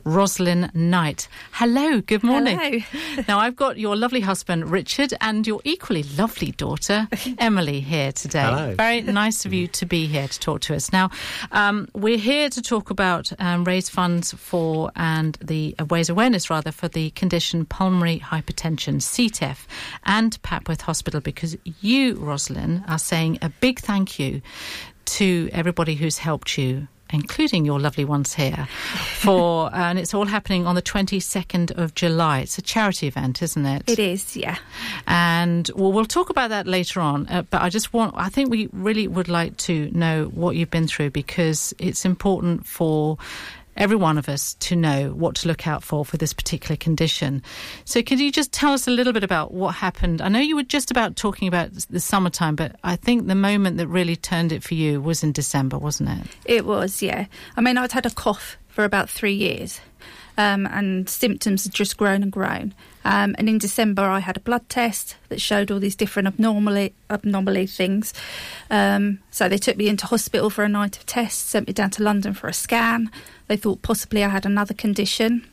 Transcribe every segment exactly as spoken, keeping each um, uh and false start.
Rosalind Knight. Hello, good morning. Hello. Now, I've got your lovely husband, Richard, and your equally lovely daughter, Emily, here today. Hello. Very nice of you to be here to talk to us. Now, um, we're here to talk about um, raise funds for and the uh, raise awareness, rather, for the condition pulmonary hypertension, C T E F, and Papworth Hospital, because you, Rosalind, are saying a big thank you to everybody who's helped you, including your lovely ones here, for uh, and it's all happening on the twenty-second of July. It's a charity event, isn't it? It is, yeah. And well, we'll talk about that later on. Uh, but I just want, I think we really would like to know what you've been through, because it's important for every one of us to know what to look out for for this particular condition. So can you just tell us a little bit about what happened? I know you were just about talking about the summertime, but I think the moment that really turned it for you was in December, wasn't it? It was, yeah. I mean, I'd had a cough for about three years um, and symptoms had just grown and grown. Um, and in December, I had a blood test that showed all these different abnormally, abnormally things. Um, so they took me into hospital for a night of tests, sent me down to London for a scan. They thought possibly I had another condition.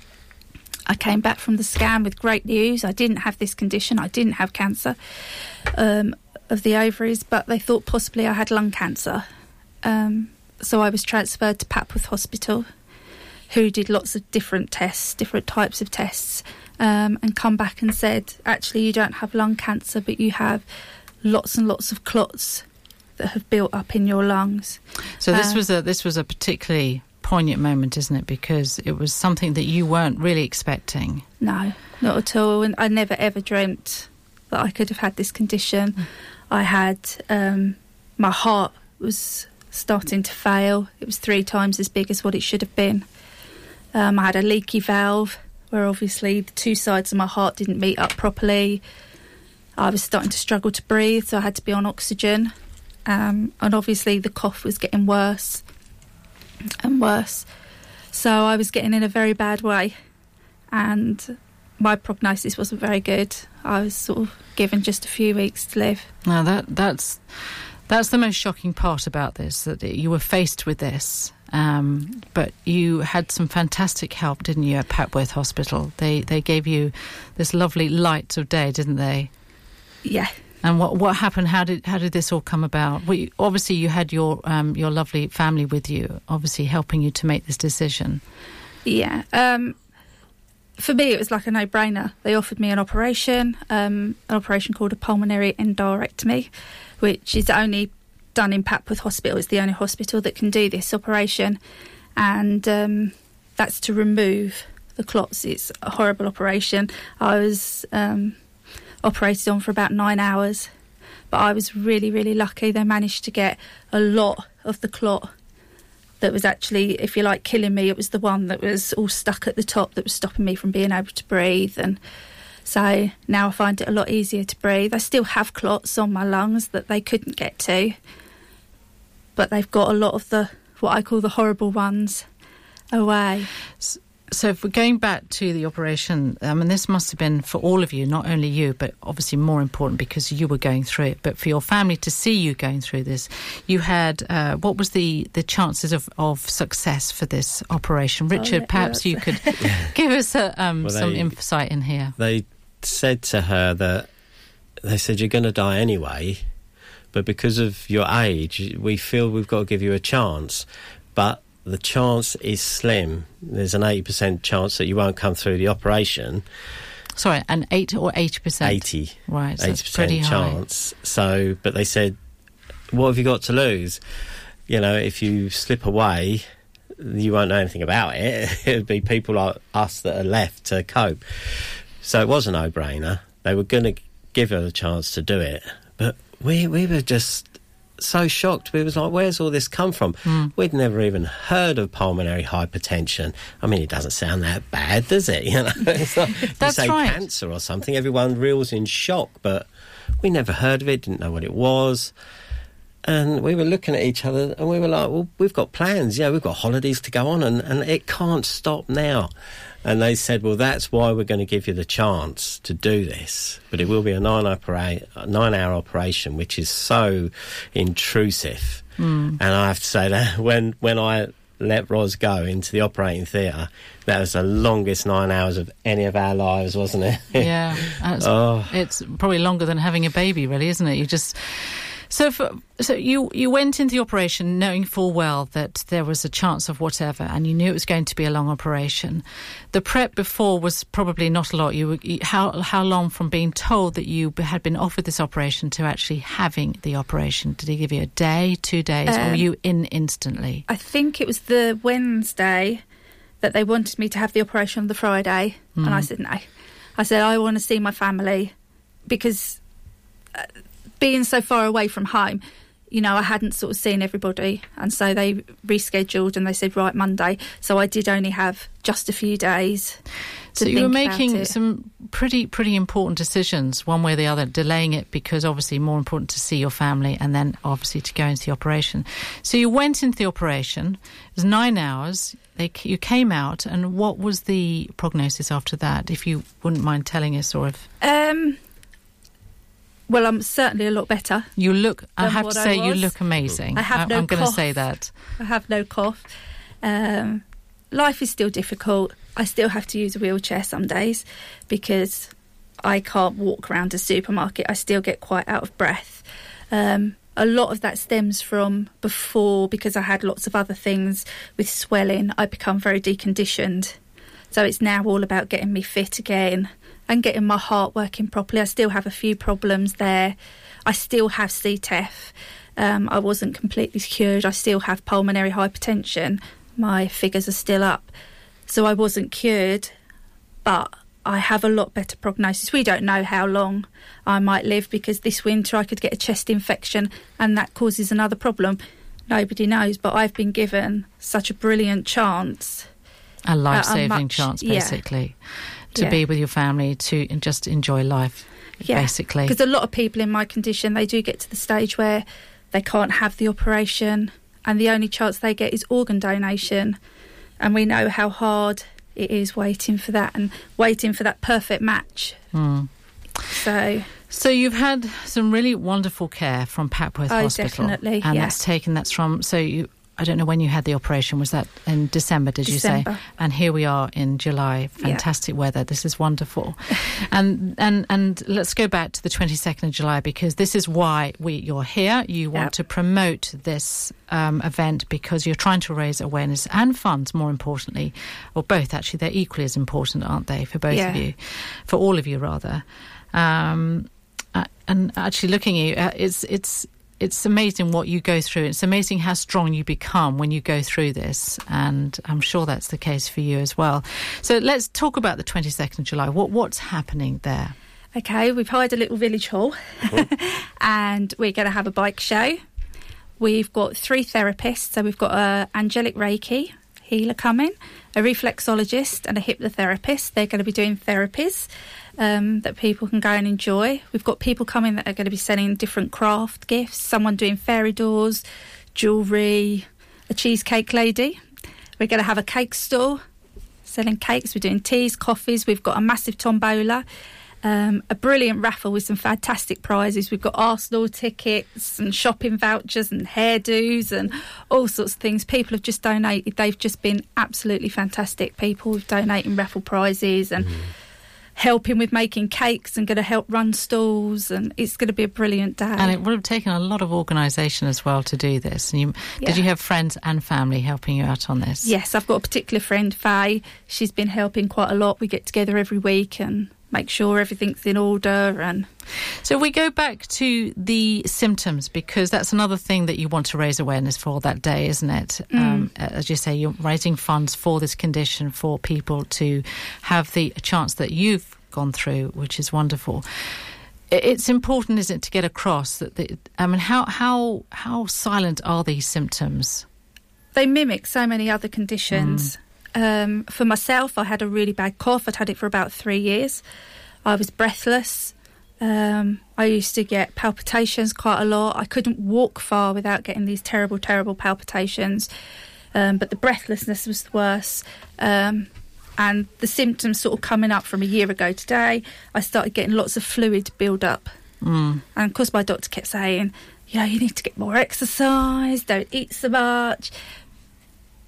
I came back from the scan with great news. I didn't have this condition. I didn't have cancer um, of the ovaries, but they thought possibly I had lung cancer. Um, so I was transferred to Papworth Hospital, who did lots of different tests, different types of tests, um, and come back and said, actually, you don't have lung cancer, but you have lots and lots of clots that have built up in your lungs. So this Uh, was a this was a particularly poignant moment, isn't it? Because it was something that you weren't really expecting. No, not at all. And I never ever dreamt that I could have had this condition. Mm. I had, um, my heart was starting to fail. It was three times as big as what it should have been. Um, I had a leaky valve where obviously the two sides of my heart didn't meet up properly. I was starting to struggle to breathe, so I had to be on oxygen. Um, and obviously the cough was getting worse and worse. So I was getting in a very bad way. And my prognosis wasn't very good. I was sort of given just a few weeks to live. Now, that that's that's the most shocking part about this, that you were faced with this. Um, but you had some fantastic help, didn't you, at Papworth Hospital? They they gave you this lovely light of day, didn't they? Yeah. And what what happened? How did how did this all come about? Well, you, obviously, you had your um, your lovely family with you, obviously helping you to make this decision. Yeah. Um, for me, it was like a no-brainer. They offered me an operation, um, an operation called a pulmonary endarterectomy, which is only done in Papworth Hospital. It's the only hospital that can do this operation, and um, that's to remove the clots. It's a horrible operation. I was um, operated on for about nine hours, but I was really, really lucky. They managed to get a lot of the clot that was actually, if you like, killing me. It was the one that was all stuck at the top that was stopping me from being able to breathe. And so now I find it a lot easier to breathe. I still have clots on my lungs that they couldn't get to, but they've got a lot of the, what I call the horrible ones, away. So if we're going back to the operation, I mean, this must have been for all of you, not only you, but obviously more important because you were going through it, but for your family to see you going through this, you had, uh, what was the, the chances of, of success for this operation? Richard, oh, perhaps you could give us a, um, well, some they, insight in here. They said to her that, they said, you're going to die anyway, but because of your age, we feel we've got to give you a chance. But the chance is slim. There's an eighty percent chance that you won't come through the operation. Sorry, an eight or eighty percent? eighty. Right, so eighty percent that's pretty chance. High. So, but they said, what have you got to lose? You know, if you slip away, you won't know anything about it. It would be people like us that are left to cope. So it was a no-brainer. They were going to give her the chance to do it. But we we were just so shocked. We was like, where's all this come from? Mm. We'd never even heard of pulmonary hypertension. I mean, it doesn't sound that bad, does it? You know, it's like, That's you say right. cancer or something, everyone reels in shock, but we never heard of it, didn't know what it was. And we were looking at each other and we were like, well, we've got plans, yeah, we've got holidays to go on, and, and it can't stop now. And they said, well, that's why we're going to give you the chance to do this. But it will be a nine opera- nine-hour operation, which is so intrusive. Mm. And I have to say that when, when I let Ros go into the operating theatre, that was the longest nine hours of any of our lives, wasn't it? Yeah. It's, oh. it's probably longer than having a baby, really, isn't it? You just... So for, so you, you went into the operation knowing full well that there was a chance of whatever, and you knew it was going to be a long operation. The prep before was probably not a lot. You, were, you how how long from being told that you had been offered this operation to actually having the operation? Did he give you a day, two days, um, or were you in instantly? I think it was the Wednesday that they wanted me to have the operation on the Friday, mm. and I said no. I said I want to see my family because... Uh, being so far away from home, you know, I hadn't sort of seen everybody, and so they rescheduled and they said, right, Monday. So I did only have just a few days to So you were think making about it. some pretty, pretty important decisions, one way or the other, delaying it because obviously more important to see your family and then obviously to go into the operation. So you went into the operation, it was nine hours, they, you came out, and what was the prognosis after that, if you wouldn't mind telling us, or if... Um... Well, I'm certainly a lot better. You look, I have what to say, I you was. look amazing. I have I, no I'm going to cough. say that. I have no cough. Um, life is still difficult. I still have to use a wheelchair some days because I can't walk around a supermarket. I still get quite out of breath. Um, a lot of that stems from before, because I had lots of other things with swelling. I become very deconditioned. So it's now all about getting me fit again and getting my heart working properly. I still have a few problems there. I still have C T E F. Um, I wasn't completely cured. I still have pulmonary hypertension. My figures are still up. So I wasn't cured, but I have a lot better prognosis. We don't know how long I might live because this winter I could get a chest infection and that causes another problem. Nobody knows, but I've been given such a brilliant chance. A life-saving much, chance, yeah. basically, to Yeah. be with your family, to just enjoy life, Yeah, basically. because a lot of people in my condition, they do get to the stage where they can't have the operation and the only chance they get is organ donation. And we know how hard it is waiting for that and waiting for that perfect match. Mm. So... So you've had some really wonderful care from Papworth Oh, Hospital. definitely, And yeah. that's taken, that's from, so you, I don't know when you had the operation, was that in December, did December. you say? And here we are in July, fantastic yeah. weather, this is wonderful. and and and let's go back to the twenty-second of July, because this is why we you're here. You want Yep. to promote this um, event because you're trying to raise awareness and funds, more importantly, or both actually, they're equally as important, aren't they, for both Yeah. of you, for all of you rather. Um, uh, and actually looking at you, uh, it's it's it's amazing what you go through. It's amazing how strong you become when you go through this, and I'm sure that's the case for you as well. So let's talk about the twenty-second of July. What what's happening there? Okay, we've hired a little village hall and we're going to have a bike show. We've got three therapists. So we've got a angelic Reiki healer coming, a reflexologist and a hypnotherapist. They're going to be doing therapies um, that people can go and enjoy. We've got people coming that are going to be selling different craft gifts, someone doing fairy doors, jewellery, a cheesecake lady. We're going to have a cake store selling cakes. We're doing teas, coffees. We've got a massive tombola. Um, a brilliant raffle with some fantastic prizes. We've got Arsenal tickets and shopping vouchers and hairdos and all sorts of things. People have just donated. They've just been absolutely fantastic people with donating raffle prizes and mm. helping with making cakes and going to help run stalls, and it's going to be a brilliant day. And it would have taken a lot of organisation as well to do this. And you, Yeah. Did you have friends and family helping you out on this? Yes, I've got a particular friend, Faye. She's been helping quite a lot. We get together every week and make sure everything's in order. And so if we go back to the symptoms, because that's another thing that you want to raise awareness for that day, isn't it? Mm. Um, as you say, you're raising funds for this condition for people to have the chance that you've gone through, which is wonderful. It's important, isn't it, to get across that the, I mean, how how how silent are these symptoms? They mimic so many other conditions. Mm. Um, for myself, I had a really bad cough. I'd had it for about three years. I was breathless. Um, I used to get palpitations quite a lot. I couldn't walk far without getting these terrible, terrible palpitations. Um, but the breathlessness was the worst. Um, and the symptoms sort of coming up from a year ago today, I started getting lots of fluid build up. Mm. And of course my doctor kept saying, you know, you need to get more exercise, don't eat so much.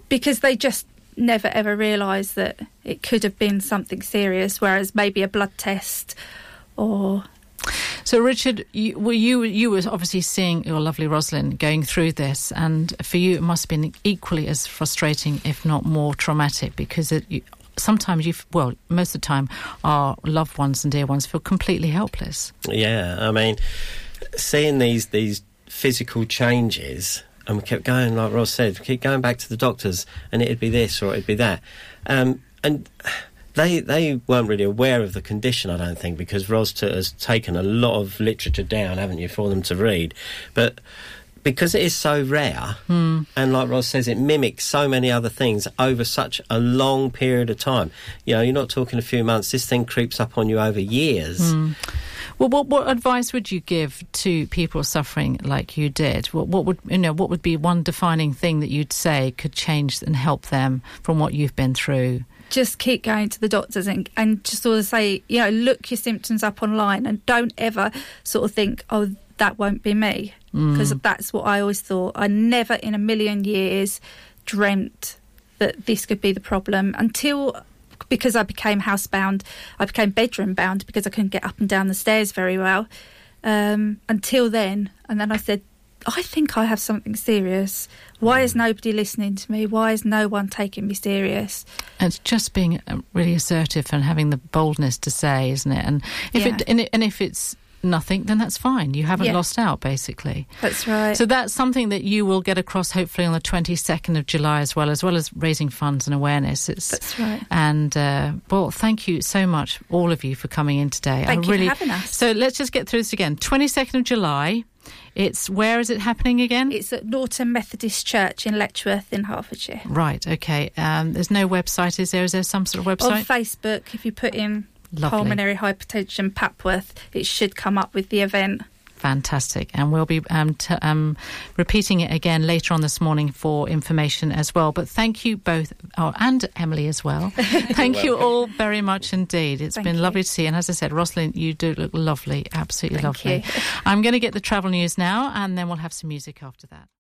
because they just never ever realised that it could have been something serious, whereas maybe a blood test or... So, Richard, you, well, you you were obviously seeing your lovely Rosalind going through this, and for you it must have been equally as frustrating, if not more traumatic, because it, you, sometimes you, well, most of the time, our loved ones and dear ones feel completely helpless. Yeah, I mean, seeing these these physical changes, and we kept going, like Ros said, we keep going back to the doctors, and it'd be this or it'd be that, um, and. They they weren't really aware of the condition, I don't think, because Ros t- has taken a lot of literature down, haven't you, for them to read. But because it is so rare, mm. and like Ros says, it mimics so many other things over such a long period of time. You know, you're not talking a few months. This thing creeps up on you over years. Mm. Well, what what advice would you give to people suffering like you did? What what would you know? What would be one defining thing that you'd say could change and help them from what you've been through? Just keep going to the doctors and, and just sort of say, you know, look your symptoms up online and don't ever sort of think, oh, that won't be me. Because mm. that's what I always thought. I never in a million years dreamt that this could be the problem until, because I became housebound, I became bedroom bound because I couldn't get up and down the stairs very well. Um, until then, and then I said, I think I have something serious. Why is nobody listening to me? Why is no one taking me serious? And it's just being really assertive and having the boldness to say, isn't it? And if yeah. it and, it, and if it's nothing, then that's fine. You haven't yeah. lost out, basically. That's right. So that's something that you will get across, hopefully, on the twenty-second of July as well, as well as raising funds and awareness. It's, that's right. And, uh, well, thank you so much, all of you, for coming in today. Thank I you really, for having us. So let's just get through this again. twenty-second of July. It's, where is it happening again? It's at Norton Methodist Church in Letchworth in Hertfordshire. Right, OK. Um, there's no website, is there? Is there some sort of website? On Facebook, if you put in Lovely. Pulmonary Hypertension Papworth, it should come up with the event. Fantastic. And we'll be um, t- um, repeating it again later on this morning for information as well. But thank you both, oh, and Emily as well. Thank you all very much indeed. It's thank been you. lovely to see you. And as I said, Rosalind, you do look lovely, absolutely thank lovely. You. I'm going to get the travel news now, and then we'll have some music after that.